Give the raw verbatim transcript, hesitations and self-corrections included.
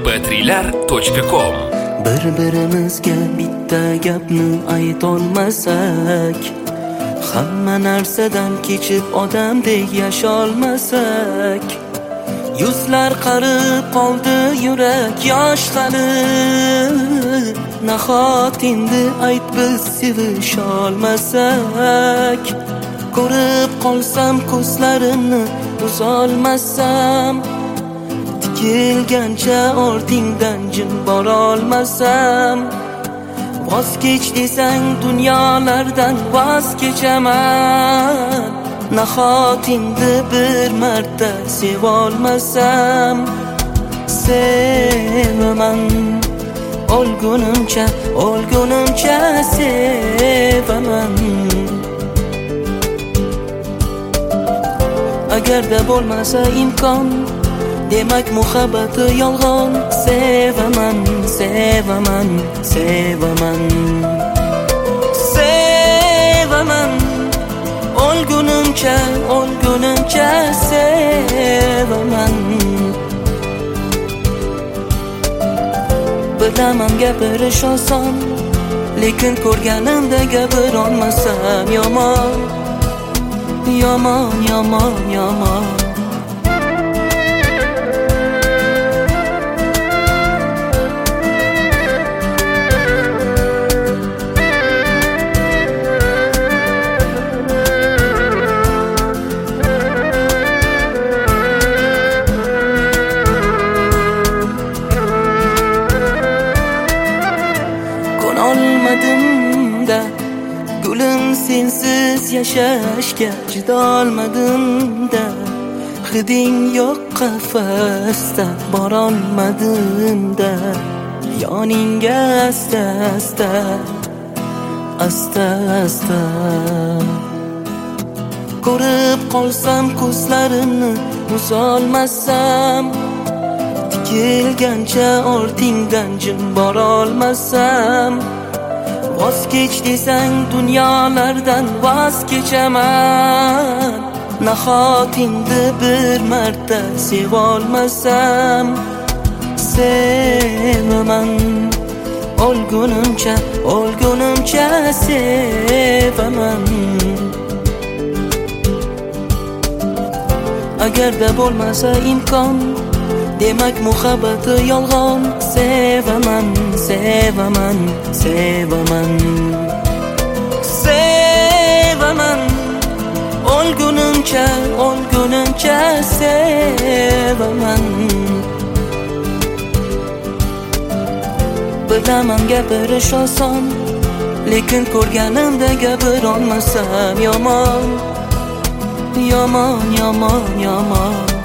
em pe trilar точка com. Bir-birimizga bitta gapni aytolmasak, hamma narsadan kechib odamdek yasholmasak, yuzlar qarib qoldi, yurak yosh hali. Nahot endi ayt biz sevisholmasak, ko'rib qolsam ko'zlarimni uzolmasam, tikilgancha ortingdan jim borolmasam, voz kech desang dunyolardan voz kechaman. Nahot endi bir marta sevolmasam, sevaman o'lgunimcha, o'lgunimcha sevaman. Agarda bo'lmasa imkon, demak muhabbati yolg'on. Sevaman, sevaman, sevaman, sevaman o'lgunimcha, o'lgunimcha sevaman. Bilaman gapirish oson, lekin ko'rganimda gapirolmasam yomon, yomon, yomon, yomon. Olmadim-da gulim sensiz yashashga chidolmadim-da, hiding yo'q qafasda borolmadim-da, yoningga asta asta, asta asta ko'rib qolsam ko'zlarimni uzolmasam, tikilgancha ortingdan jim borolmasam, voz kech desang dunyolardan voz kechaman. Nahot endi bir marta sevolmasam, sevaman o'lgunimcha, o'lgunimcha sevaman. Agarda bo'lmasa imkon, demak muhabbati yolg'on. Sevaman, sevaman, sevaman, sevaman o'lgunimcha, o'lgunimcha sevaman. Bilaman gapirish oson, lekin ko'rganimda gapirolmasam yomon, yomon, yomon, yomon.